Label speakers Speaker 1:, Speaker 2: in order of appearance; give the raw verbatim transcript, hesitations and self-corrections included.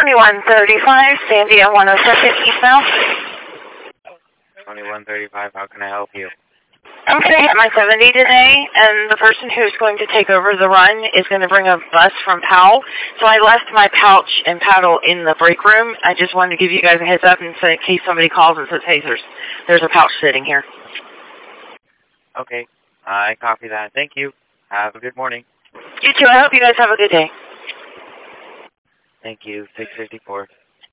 Speaker 1: twenty-one thirty-five, Sandia one oh second eastbound.
Speaker 2: twenty-one thirty-five, how can I help you?
Speaker 1: I'm going to hit my seventy today, and the person who's going to take over the run is going to bring a bus from Powell. So I left my pouch and paddle in the break room. I just wanted to give you guys a heads up in case somebody calls and says, hey, there's, there's a pouch sitting here.
Speaker 2: Okay, I copy that. Thank you. Have a good morning.
Speaker 1: You too. I hope you guys have a good day.
Speaker 2: Thank you. six fifty-four.